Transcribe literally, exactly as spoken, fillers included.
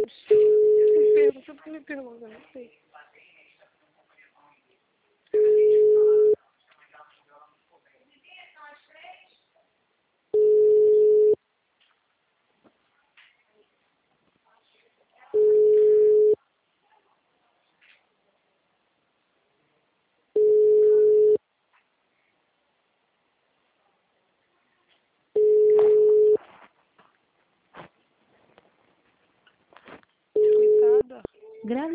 Me pergunta porque me pergunta, não sei. Coitada. Grande